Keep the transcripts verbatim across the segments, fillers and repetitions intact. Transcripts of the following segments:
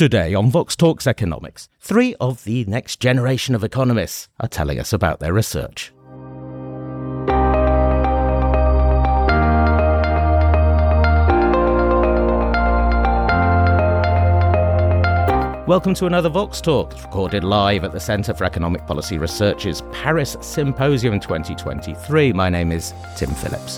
Today on Vox Talks Economics, three of the next generation of economists are telling us about their research. Welcome to another Vox Talk. It's recorded live at the Centre for Economic Policy Research's Paris Symposium twenty twenty-three. My name is Tim Phillips.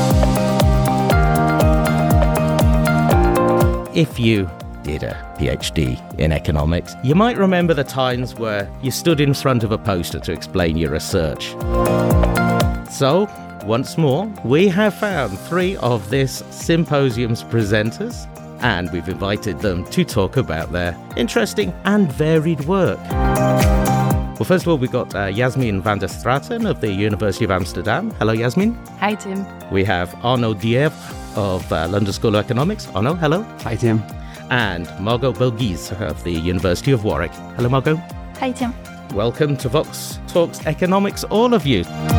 If you did a PhD in economics, you might remember the times where you stood in front of a poster to explain your research. So, once more, we have found three of this symposium's presenters, and we've invited them to talk about their interesting and varied work. Well, first of all, we've got uh, Yasmin van der Straten of the University of Amsterdam. Hello, Yasmin. Hi, Tim. We have Arnaud Dier of uh, London School of Economics. Arnaud, hello. Hi, Tim. And Margot Belghis of the University of Warwick. Hello, Margot. Hi, Tim. Welcome to Vox Talks Economics, all of you.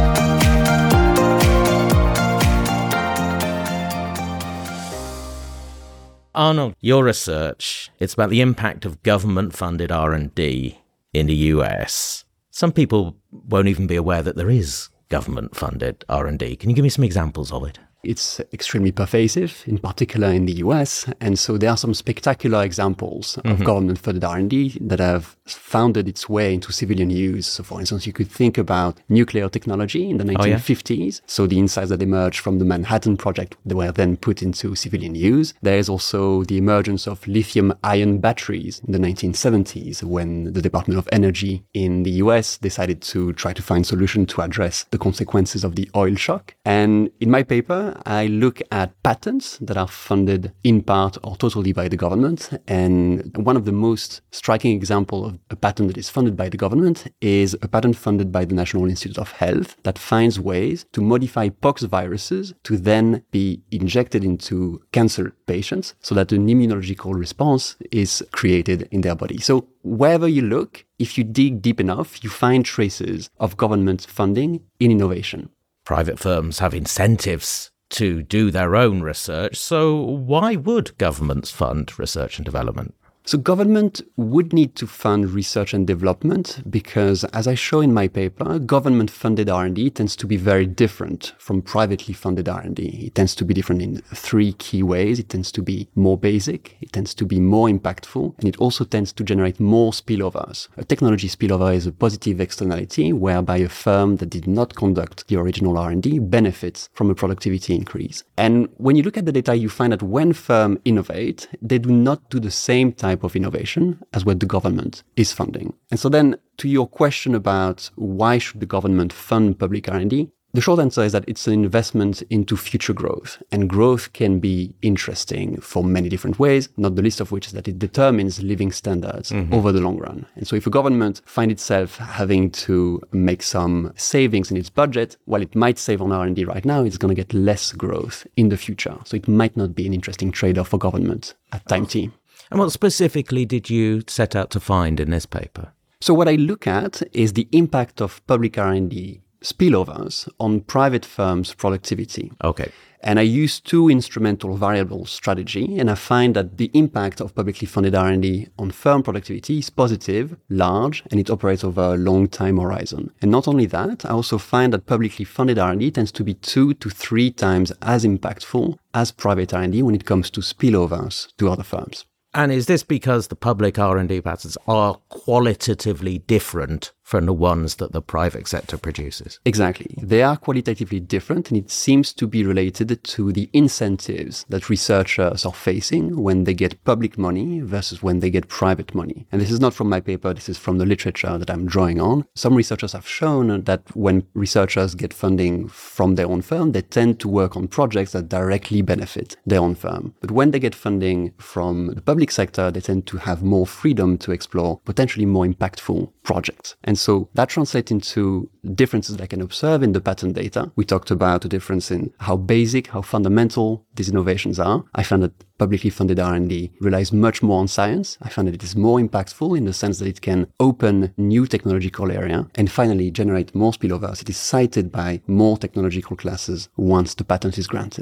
Arnaud, your research, it's about the impact of government-funded R and D in the U S. Some people won't even be aware that there is government-funded R and D. Can you give me some examples of it? It's extremely pervasive, in particular in the U S. And so there are some spectacular examples of mm-hmm. government-funded R and D that have found its way into civilian use. So, for instance, you could think about nuclear technology in the nineteen fifties. Oh, yeah? So the insights that emerged from the Manhattan Project, they were then put into civilian use. There is also the emergence of lithium-ion batteries in the nineteen seventies, when the Department of Energy in the U S decided to try to find solutions to address the consequences of the oil shock. And in my paper, I look at patents that are funded in part or totally by the government. And one of the most striking examples of a patent that is funded by the government is a patent funded by the National Institute of Health that finds ways to modify pox viruses to then be injected into cancer patients so that an immunological response is created in their body. So wherever you look, if you dig deep enough, you find traces of government funding in innovation. Private firms have incentives to do their own research, so why would governments fund research and development? So government would need to fund research and development because, as I show in my paper, government-funded R and D tends to be very different from privately funded R and D. It tends to be different in three key ways. It tends to be more basic, it tends to be more impactful, and it also tends to generate more spillovers. A technology spillover is a positive externality whereby a firm that did not conduct the original R and D benefits from a productivity increase. And when you look at the data, you find that when firms innovate, they do not do the same type of innovation as what the government is funding. And so then to your question about why should the government fund public R and D, the short answer is that it's an investment into future growth. And growth can be interesting for many different ways, not the least of which is that it determines living standards mm-hmm. over the long run. And so if a government finds itself having to make some savings in its budget, while it might save on R and D right now, it's going to get less growth in the future. So it might not be an interesting trade-off for government at time T. And what specifically did you set out to find in this paper? So what I look at is the impact of public R and D spillovers on private firms' productivity. Okay. And I use two instrumental variable strategy, and I find that the impact of publicly funded R and D on firm productivity is positive, large, and it operates over a long time horizon. And not only that, I also find that publicly funded R and D tends to be two to three times as impactful as private R and D when it comes to spillovers to other firms. And is this because the public R and D patents are qualitatively different from the ones that the private sector produces? Exactly. They are qualitatively different, and it seems to be related to the incentives that researchers are facing when they get public money versus when they get private money. And this is not from my paper, this is from the literature that I'm drawing on. Some researchers have shown that when researchers get funding from their own firm, they tend to work on projects that directly benefit their own firm. But when they get funding from the public sector, they tend to have more freedom to explore potentially more impactful projects. And so that translates into differences that I can observe in the patent data. We talked about a difference in how basic, how fundamental these innovations are. I found that publicly funded R and D relies much more on science. I found that it is more impactful in the sense that it can open new technological area and finally generate more spillovers. It is cited by more technological classes once the patent is granted.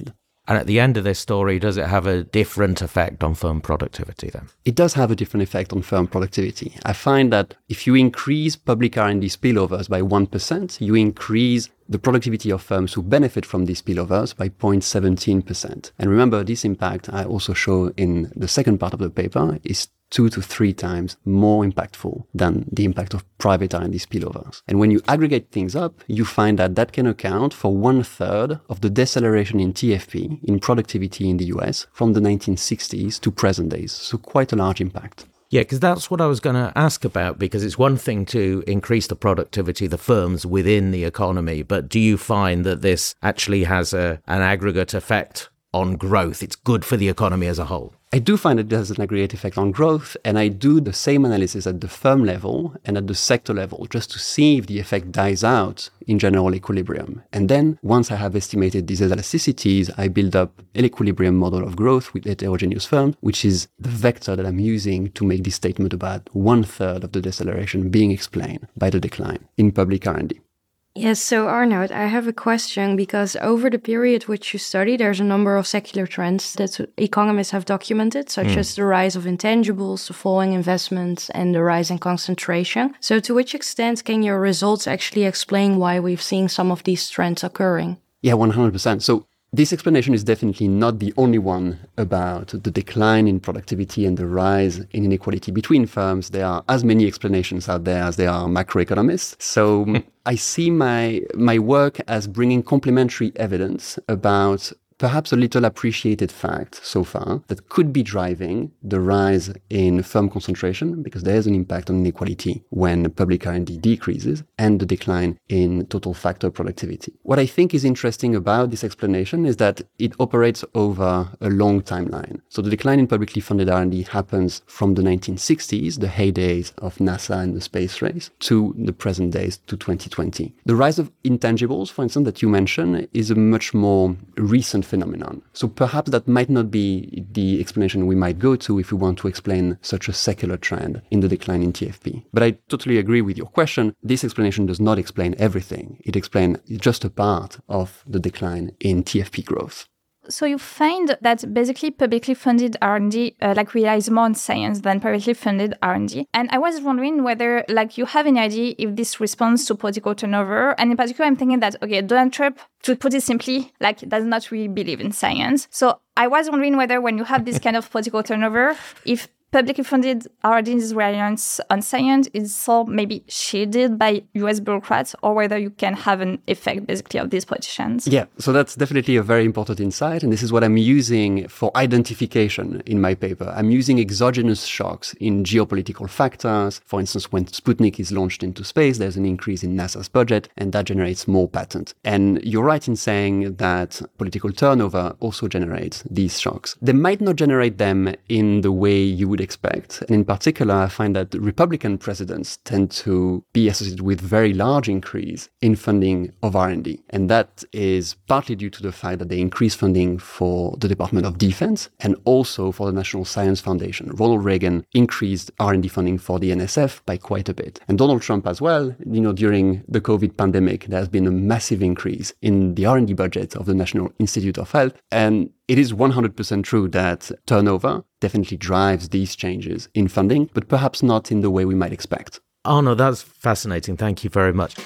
And at the end of this story, does it have a different effect on firm productivity then? It does have a different effect on firm productivity. I find that if you increase public R and D spillovers by one percent, you increase the productivity of firms who benefit from these spillovers by zero point one seven percent. And remember, this impact I also show in the second part of the paper is two to three times more impactful than the impact of private R and D spillovers. And when you aggregate things up, you find that that can account for one third of the deceleration in T F P, in productivity in the U S, from the nineteen sixties to present days. So quite a large impact. Yeah, because that's what I was going to ask about, because it's one thing to increase the productivity of the firms within the economy, but do you find that this actually has a, an aggregate effect on growth? It's good for the economy as a whole? I do find it has an aggregate effect on growth, and I do the same analysis at the firm level and at the sector level, just to see if the effect dies out in general equilibrium. And then, once I have estimated these elasticities, I build up an equilibrium model of growth with heterogeneous firms, which is the vector that I'm using to make this statement about one third of the deceleration being explained by the decline in public R and D. Yes, so Arnoud, I have a question, because over the period which you study, there's a number of secular trends that economists have documented, such mm. as the rise of intangibles, the falling investments, and the rise in concentration. So to which extent can your results actually explain why we've seen some of these trends occurring? Yeah, one hundred percent. So this explanation is definitely not the only one about the decline in productivity and the rise in inequality between firms. There are as many explanations out there as there are macroeconomists. So I see my my work as bringing complementary evidence about perhaps a little appreciated fact so far that could be driving the rise in firm concentration, because there is an impact on inequality when public R and D decreases, and the decline in total factor productivity. What I think is interesting about this explanation is that it operates over a long timeline. So the decline in publicly funded R and D happens from the nineteen sixties, the heydays of NASA and the space race, to the present days, to twenty twenty. The rise of intangibles, for instance, that you mentioned, is a much more recent phenomenon. So perhaps that might not be the explanation we might go to if we want to explain such a secular trend in the decline in T F P. But I totally agree with your question. This explanation does not explain everything. It explains just a part of the decline in T F P growth. So you find that basically publicly funded R and D uh, like relies more on science than privately funded R and D. And I was wondering whether like you have any idea if this responds to political turnover. And in particular, I'm thinking that, okay, Donald Trump, to put it simply, like does not really believe in science. So I was wondering whether when you have this kind of political turnover, if publicly funded R and D's reliance on science is so maybe shaded by U S bureaucrats, or whether you can have an effect basically of these politicians. Yeah, so that's definitely a very important insight. And this is what I'm using for identification in my paper. I'm using exogenous shocks in geopolitical factors. For instance, when Sputnik is launched into space, there's an increase in NASA's budget, and that generates more patents. And you're right in saying that political turnover also generates these shocks. They might not generate them in the way you would expect. And in particular, I find that Republican presidents tend to be associated with very large increase in funding of R and D. And that is partly due to the fact that they increase funding for the Department of Defense and also for the National Science Foundation. Ronald Reagan increased R and D funding for the N S F by quite a bit. And Donald Trump as well, you know, during the COVID pandemic, there has been a massive increase in the R and D budget of the National Institute of Health. And it is one hundred percent true that turnover definitely drives these changes in funding, but perhaps not in the way we might expect. Oh, no, that's fascinating. Thank you very much.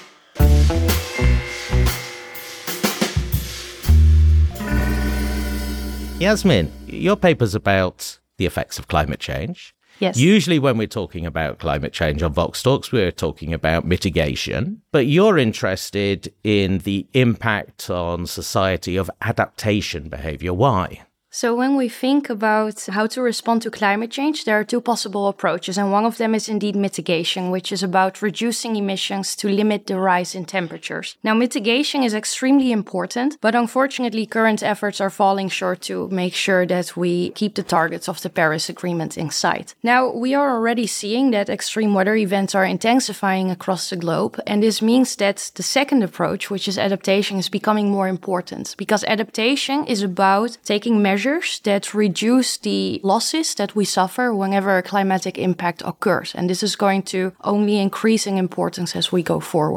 Yasmin, your paper's about the effects of climate change. Yes. Usually when we're talking about climate change on Vox Talks, we're talking about mitigation, but you're interested in the impact on society of adaptation behavior. Why? So when we think about how to respond to climate change, there are two possible approaches, and one of them is indeed mitigation, which is about reducing emissions to limit the rise in temperatures. Now, mitigation is extremely important, but unfortunately, current efforts are falling short to make sure that we keep the targets of the Paris Agreement in sight. Now, we are already seeing that extreme weather events are intensifying across the globe, and this means that the second approach, which is adaptation, is becoming more important, because adaptation is about taking measures that reduce the losses that we suffer whenever a climatic impact occurs. And this is going to only increase in importance as we go forward.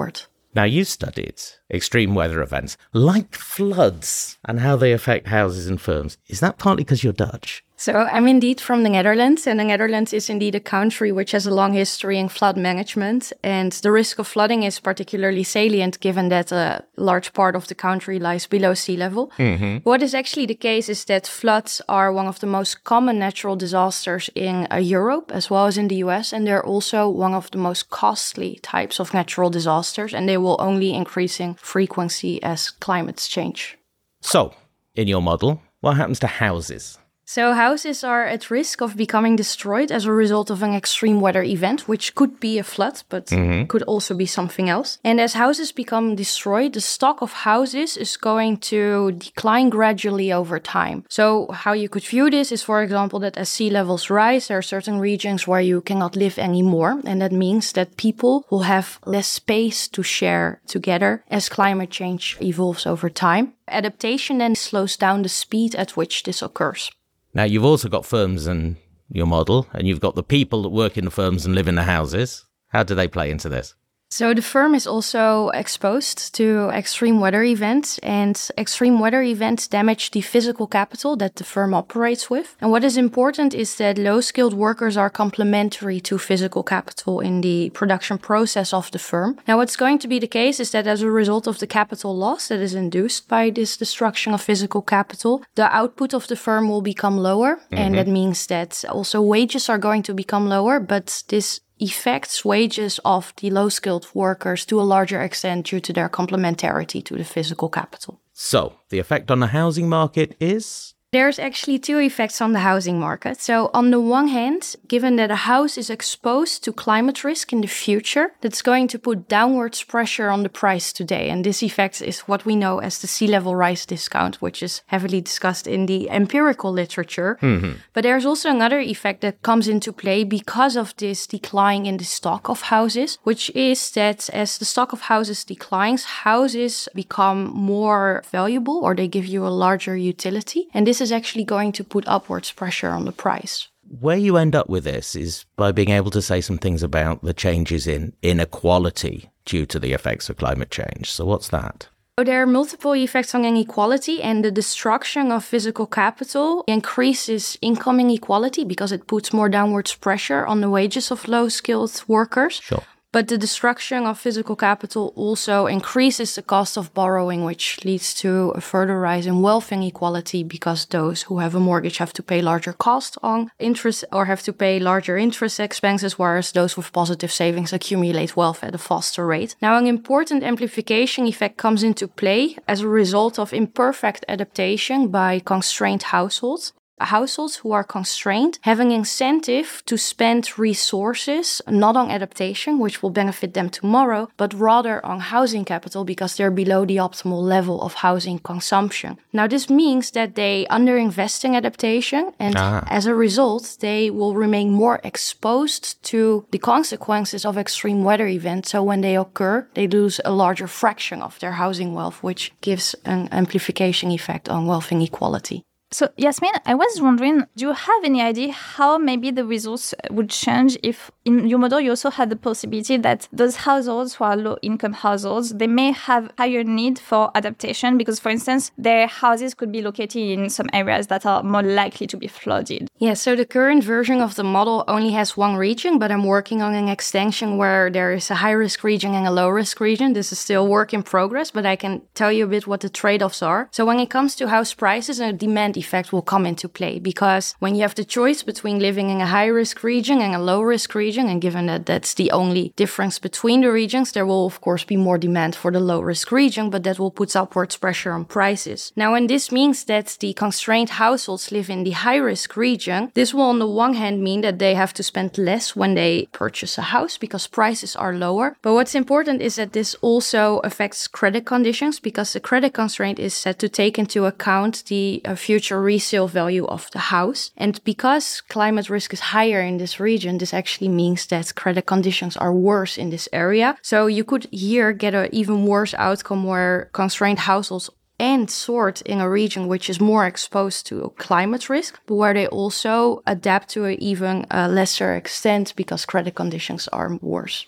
Now, you studied extreme weather events like floods and how they affect houses and firms. Is that partly because you're Dutch? So I'm indeed from the Netherlands, and the Netherlands is indeed a country which has a long history in flood management. And the risk of flooding is particularly salient given that a large part of the country lies below sea level. Mm-hmm. What is actually the case is that floods are one of the most common natural disasters in uh, Europe as well as in the U S. And they're also one of the most costly types of natural disasters, and they will only increase in frequency as climates change. So, in your model, what happens to houses? So houses are at risk of becoming destroyed as a result of an extreme weather event, which could be a flood, but mm-hmm. could also be something else. And as houses become destroyed, the stock of houses is going to decline gradually over time. So how you could view this is, for example, that as sea levels rise, there are certain regions where you cannot live anymore. And that means that people will have less space to share together as climate change evolves over time. Adaptation then slows down the speed at which this occurs. Now, you've also got firms in your model, and you've got the people that work in the firms and live in the houses. How do they play into this? So the firm is also exposed to extreme weather events, and extreme weather events damage the physical capital that the firm operates with. And what is important is that low-skilled workers are complementary to physical capital in the production process of the firm. Now, what's going to be the case is that as a result of the capital loss that is induced by this destruction of physical capital, the output of the firm will become lower. Mm-hmm. And that means that also wages are going to become lower, but this affects wages of the low-skilled workers to a larger extent due to their complementarity to the physical capital. So, the effect on the housing market is? There's actually two effects on the housing market. So on the one hand, given that a house is exposed to climate risk in the future, that's going to put downwards pressure on the price today. And this effect is what we know as the sea level rise discount, which is heavily discussed in the empirical literature. Mm-hmm. But there's also another effect that comes into play because of this decline in the stock of houses, which is that as the stock of houses declines, houses become more valuable, or they give you a larger utility. And this is actually going to put upwards pressure on the price. Where you end up with this is by being able to say some things about the changes in inequality due to the effects of climate change. So what's that? So there are multiple effects on inequality, and the destruction of physical capital increases income inequality because it puts more downwards pressure on the wages of low-skilled workers. Sure. But the destruction of physical capital also increases the cost of borrowing, which leads to a further rise in wealth inequality because those who have a mortgage have to pay larger cost on interest or have to pay larger interest expenses, whereas those with positive savings accumulate wealth at a faster rate. Now, an important amplification effect comes into play as a result of imperfect adaptation by constrained households. Households who are constrained have an incentive to spend resources not on adaptation, which will benefit them tomorrow, but rather on housing capital because they're below the optimal level of housing consumption. Now, this means that they underinvest in adaptation, and ah. as a result, they will remain more exposed to the consequences of extreme weather events. So when they occur, they lose a larger fraction of their housing wealth, which gives an amplification effect on wealth inequality. So, Yasmin, I was wondering, do you have any idea how maybe the results would change if in your model you also had the possibility that those households who are low-income households, they may have higher need for adaptation because, for instance, their houses could be located in some areas that are more likely to be flooded? Yeah, so the current version of the model only has one region, but I'm working on an extension where there is a high-risk region and a low-risk region. This is still work in progress, but I can tell you a bit what the trade-offs are. So when it comes to house prices and demand effect will come into play because when you have the choice between living in a high-risk region and a low-risk region, and given that that's the only difference between the regions, there will of course be more demand for the low-risk region, but that will put upwards pressure on prices. Now, and this means that the constrained households live in the high-risk region. This will on the one hand mean that they have to spend less when they purchase a house because prices are lower. But what's important is that this also affects credit conditions because the credit constraint is set to take into account the uh, future resale value of the house. And because climate risk is higher in this region, this actually means that credit conditions are worse in this area. So you could here get an even worse outcome where constrained households and sort in a region which is more exposed to climate risk, but where they also adapt to an even uh, lesser extent because credit conditions are worse.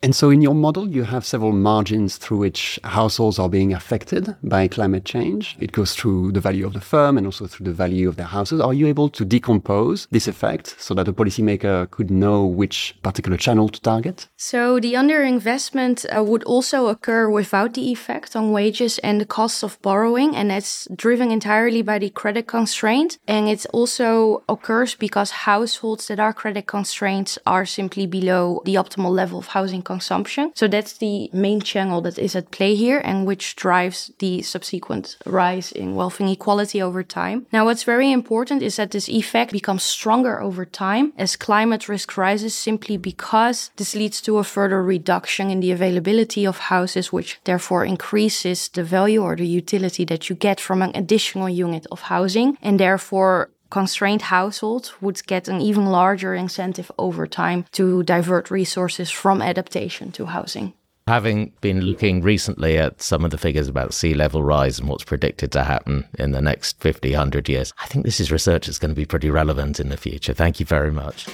And so in your model, you have several margins through which households are being affected by climate change. It goes through the value of the firm and also through the value of their houses. Are you able to decompose this effect so that a policymaker could know which particular channel to target? So the underinvestment uh, would also occur without the effect on wages and the costs of borrowing, and that's driven entirely by the credit constraint. And it also occurs because households that are credit constrained are simply below the optimal level of housing consumption. So that's the main channel that is at play here and which drives the subsequent rise in wealth inequality over time. Now, what's very important is that this effect becomes stronger over time as climate risk rises, simply because this leads to a further reduction in the availability of houses, which therefore increases the value or the utility that you get from an additional unit of housing, and therefore constrained households would get an even larger incentive over time to divert resources from adaptation to housing. Having been looking recently at some of the figures about sea level rise and what's predicted to happen in the next fifty, one hundred years, I think this is research that's going to be pretty relevant in the future. Thank you very much.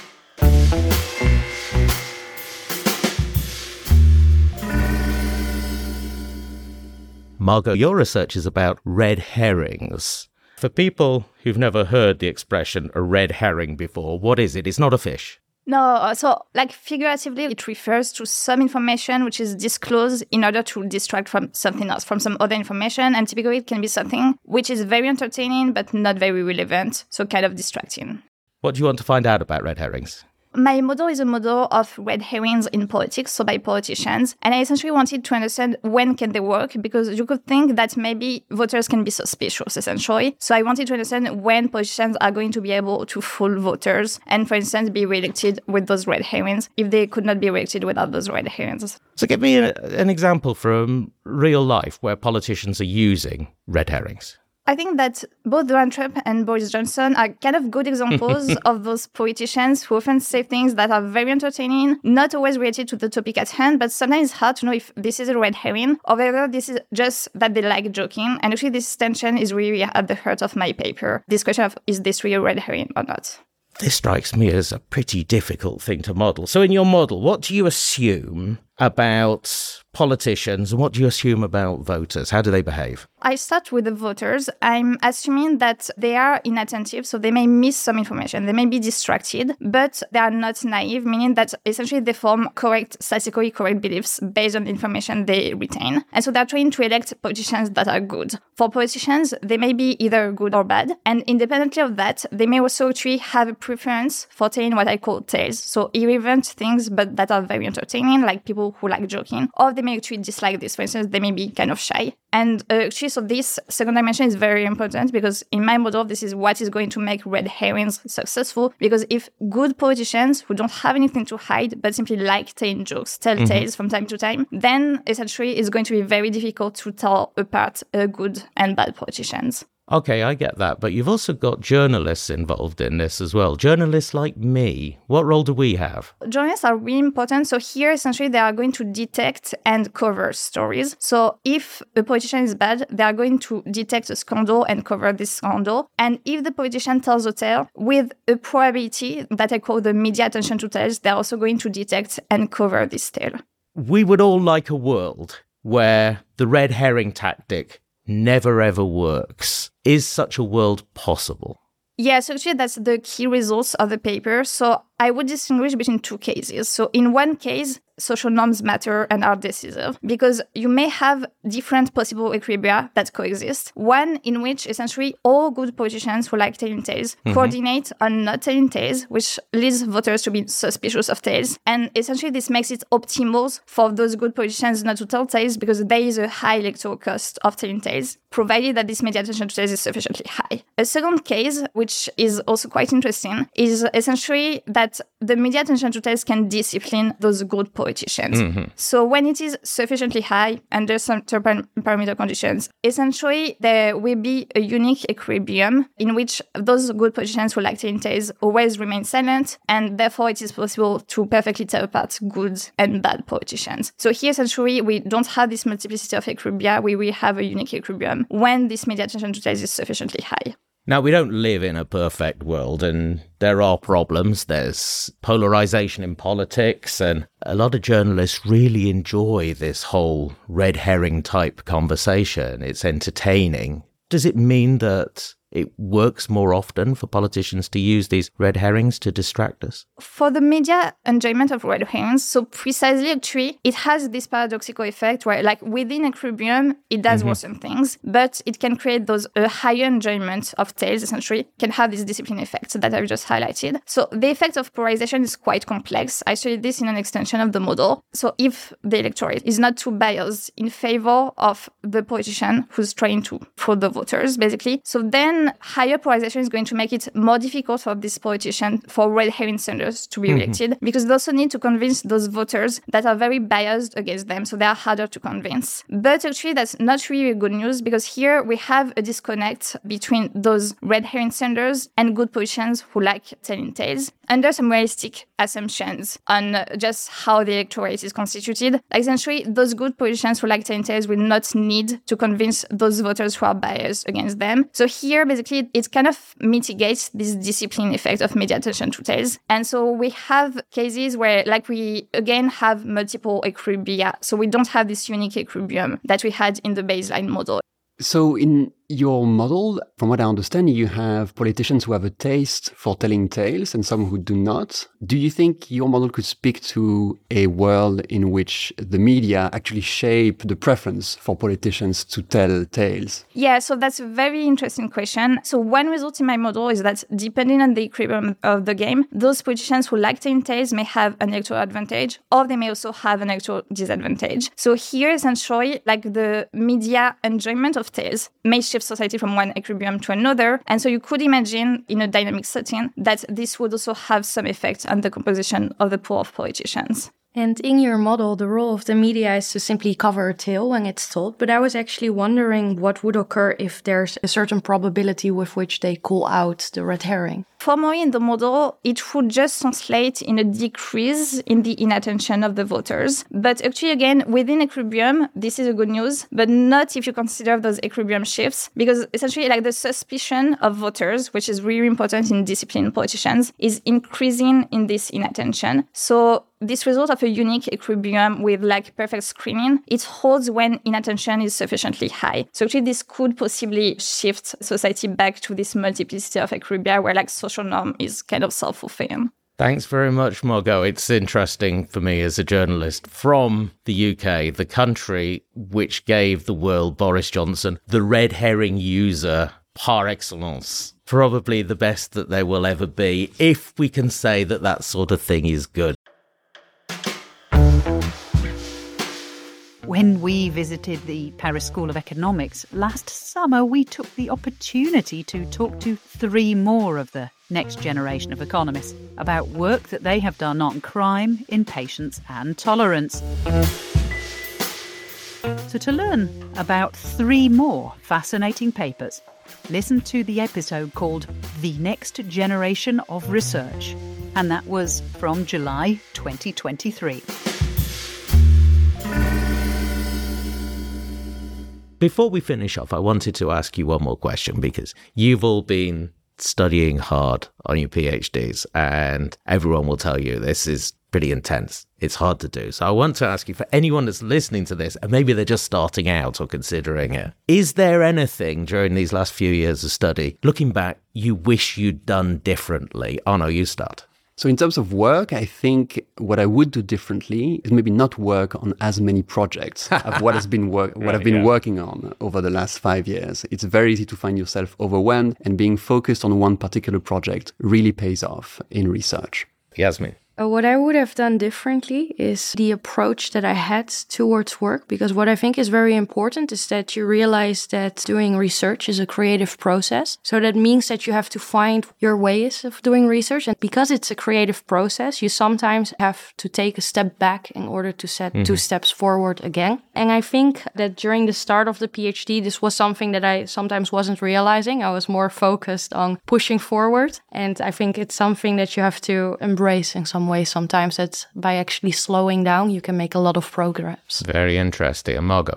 Margot, your research is about red herrings. For people who've never heard the expression a red herring before, what is it? It's not a fish. No, so like figuratively, it refers to some information which is disclosed in order to distract from something else, from some other information. And typically it can be something which is very entertaining, but not very relevant. So kind of distracting. What do you want to find out about red herrings? My model is a model of red herrings in politics, so by politicians. And I essentially wanted to understand when can they work, because you could think that maybe voters can be suspicious, essentially. So I wanted to understand when politicians are going to be able to fool voters and, for instance, be re-elected with those red herrings if they could not be re-elected without those red herrings. So give me a, an example from real life where politicians are using red herrings. I think that both Donald Trump and Boris Johnson are kind of good examples of those politicians who often say things that are very entertaining, not always related to the topic at hand, but sometimes it's hard to know if this is a red herring or whether this is just that they like joking. And actually this tension is really at the heart of my paper. This question of, is this really a red herring or not? This strikes me as a pretty difficult thing to model. So in your model, what do you assume about politicians and what do you assume about voters? How do they behave? I start with the voters. I'm assuming that they are inattentive, so they may miss some information. They may be distracted, but they are not naive, meaning that essentially they form correct, statistically correct beliefs based on the information they retain. And so they're trying to elect politicians that are good. For politicians, they may be either good or bad. And independently of that, they may also actually have a preference for telling what I call tales. So irrelevant things, but that are very entertaining, like people who like joking. Or they may actually dislike this. For instance, they may be kind of shy. And uh, actually, so this second dimension is very important because in my model, this is what is going to make red herrings successful. Because if good politicians who don't have anything to hide, but simply like telling jokes, tell mm-hmm. tales from time to time, then essentially it's going to be very difficult to tell apart uh, good and bad politicians. Okay, I get that. But you've also got journalists involved in this as well. Journalists like me. What role do we have? Journalists are really important. So here, essentially, they are going to detect and cover stories. So if a politician is bad, they are going to detect a scandal and cover this scandal. And if the politician tells a tale with a probability that I call the media attention to tales, they're also going to detect and cover this tale. We would all like a world where the red herring tactic never ever works. Is such a world possible? Yes, actually, that's the key results of the paper. So I would distinguish between two cases. So in one case, social norms matter and are decisive because you may have different possible equilibria that coexist. One in which essentially all good politicians who like telling tales mm-hmm. coordinate on not telling tales, which leads voters to be suspicious of tales. And essentially this makes it optimal for those good politicians not to tell tales because there is a high electoral cost of telling tales, provided that this media attention to tales is sufficiently high. A second case, which is also quite interesting, is essentially that the media attention to tales can discipline those good politicians. Mm-hmm. So when it is sufficiently high under some certain parameter conditions, essentially there will be a unique equilibrium in which those good politicians who like telling tales always remain silent, and therefore it is possible to perfectly tell apart good and bad politicians. So here essentially we don't have this multiplicity of equilibria, we will have a unique equilibrium when this media attention to tales is sufficiently high. Now, we don't live in a perfect world, and there are problems. There's polarization in politics, and a lot of journalists really enjoy this whole red herring type conversation. It's entertaining. Does it mean that it works more often for politicians to use these red herrings to distract us? For the media enjoyment of red herrings, so precisely actually, it has this paradoxical effect where like within equilibrium, it does mm-hmm. worsen things, but it can create those uh, higher enjoyment of tails, essentially, can have this discipline effect that I've just highlighted. So the effect of polarization is quite complex. I studied this in an extension of the model. So if the electorate is not too biased in favor of the politician who's trying to fraud the voters, basically, so then higher polarization is going to make it more difficult for this politician, for red herring senders to be mm-hmm. elected, because they also need to convince those voters that are very biased against them, so they are harder to convince. But actually, that's not really good news, because here we have a disconnect between those red herring senders and good politicians who like telling tales, under some realistic assumptions on just how the electorate is constituted. Like essentially, those good politicians who like telling tales will not need to convince those voters who are biased against them. So here, basically, it kind of mitigates this discipline effect of media attention to tales. And so we have cases where, like, we, again, have multiple equilibria. So we don't have this unique equilibrium that we had in the baseline model. So in your model, from what I understand, you have politicians who have a taste for telling tales and some who do not. Do you think your model could speak to a world in which the media actually shape the preference for politicians to tell tales? Yeah, so that's a very interesting question. So one result in my model is that depending on the equilibrium of the game, those politicians who like telling tales may have an electoral advantage, or they may also have an electoral disadvantage. So here, essentially, like the media enjoyment of tales may shift society from one equilibrium to another. And so you could imagine in a dynamic setting that this would also have some effect on the composition of the pool of politicians. And in your model, the role of the media is to simply cover a tale when it's told. But I was actually wondering what would occur if there's a certain probability with which they call out the red herring. Formally in the model, it would just translate in a decrease in the inattention of the voters. But actually, again, within equilibrium, this is a good news, but not if you consider those equilibrium shifts, because essentially like the suspicion of voters, which is really important in disciplined politicians, is increasing in this inattention. So this result of a unique equilibrium with like perfect screening, it holds when inattention is sufficiently high. So actually this could possibly shift society back to this multiplicity of equilibria where like social norm is kind of self-fulfilling. Thanks very much, Margot. It's interesting for me as a journalist from the U K, the country which gave the world Boris Johnson, the red herring user par excellence. Probably the best that there will ever be, if we can say that that sort of thing is good. When we visited the Paris School of Economics last summer, we took the opportunity to talk to three more of the next generation of economists about work that they have done on crime, impatience and tolerance. So to learn about three more fascinating papers, listen to the episode called The Next Generation of Research, and that was from July twenty twenty-three. Before we finish off, I wanted to ask you one more question, because you've all been studying hard on your PhDs, and everyone will tell you this is pretty intense. It's hard to do. So I want to ask you, for anyone that's listening to this, and maybe they're just starting out or considering it, is there anything during these last few years of study, looking back, you wish you'd done differently? Arno, you start. So in terms of work, I think what I would do differently is maybe not work on as many projects of what has been work, what right, I've been yeah. working on over the last five years. It's very easy to find yourself overwhelmed, and being focused on one particular project really pays off in research. Yasmin. Uh, what I would have done differently is the approach that I had towards work, because what I think is very important is that you realize that doing research is a creative process. So that means that you have to find your ways of doing research. And because it's a creative process, you sometimes have to take a step back in order to set mm-hmm. two steps forward again. And I think that during the start of the PhD, this was something that I sometimes wasn't realizing. I was more focused on pushing forward. And I think it's something that you have to embrace in some way sometimes, that by actually slowing down, you can make a lot of progress. Very interesting. And Margot?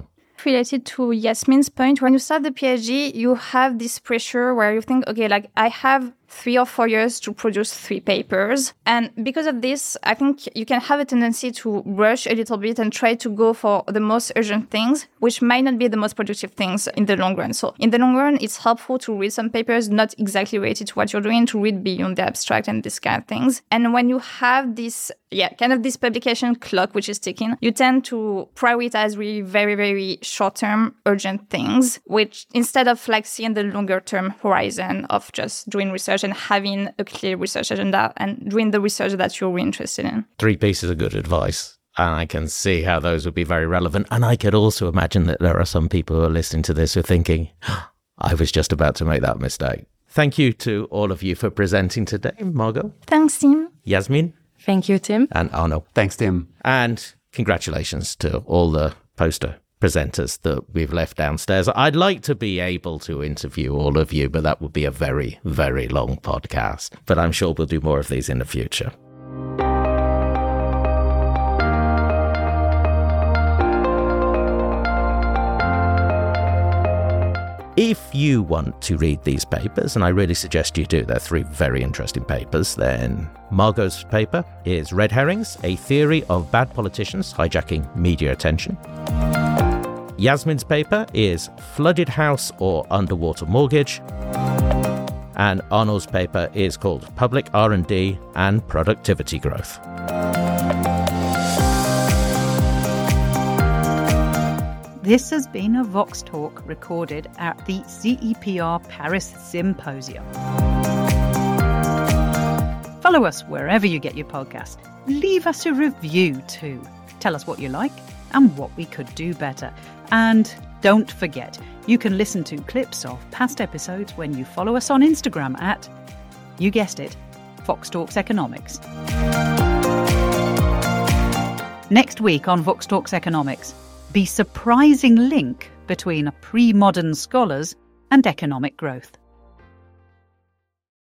bit related to Yasmin's point. When you start the PhD, you have this pressure where you think, okay, like I have three or four years to produce three papers. And because of this, I think you can have a tendency to rush a little bit and try to go for the most urgent things, which might not be the most productive things in the long run. So in the long run, it's helpful to read some papers not exactly related to what you're doing, to read beyond the abstract and this kind of things. And when you have this, yeah, kind of this publication clock, which is ticking, you tend to prioritize really very, very short-term urgent things, which instead of like seeing the longer-term horizon of just doing research and having a clear research agenda and doing the research that you're really interested in. Three pieces of good advice. And I can see how those would be very relevant. And I could also imagine that there are some people who are listening to this who are thinking, oh, I was just about to make that mistake. Thank you to all of you for presenting today. Margot. Thanks, Tim. Yasmin. Thank you, Tim. And Arno. Thanks, Tim. And congratulations to all the poster presenters that we've left downstairs. I'd like to be able to interview all of you, but that would be a very, very long podcast. But I'm sure we'll do more of these in the future. If you want to read these papers, and I really suggest you do, they're three very interesting papers, then Margot's paper is Red Herrings, A Theory of Bad Politicians Hijacking Media Attention. Yasmin's paper is Flooded House or Underwater Mortgage. And Arnold's paper is called Public R and D and Productivity Growth. This has been a Vox Talk recorded at the C E P R Paris Symposium. Follow us wherever you get your podcast. Leave us a review too. Tell us what you like and what we could do better. And don't forget, you can listen to clips of past episodes when you follow us on Instagram at, you guessed it, Vox Talks Economics. Next week on Vox Talks Economics, the surprising link between pre-modern scholars and economic growth.